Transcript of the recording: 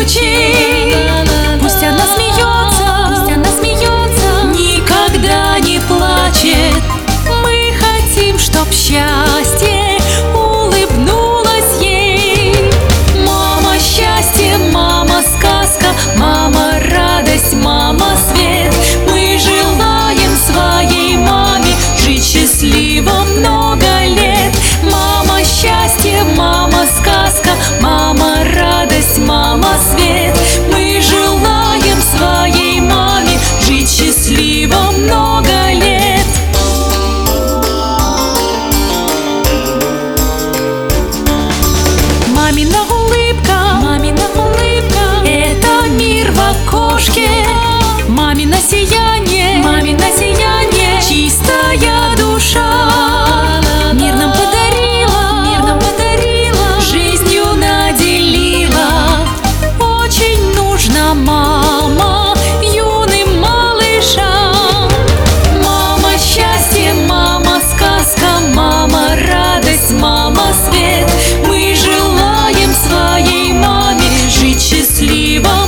плечей. Пусть она смеется, никогда не плачет. Мы хотим, чтоб счастье улыбнулось ей. Мама счастье, мама сказка, мама радость, мама свет. Мы желаем своей маме жить счастливо много лет. Мама счастье, мама сказка, мама радость, мама свет. Мы желаем своей маме жить счастливо много лет. Мамина улыбка, это мир в окошке. Мамино сияние, чистая душа. Мир нам подарила, жизнью наделила. Очень нужна мама юным малышам. Мама счастье, мама сказка, мама радость, мама свет. Мы желаем своей маме жить счастливо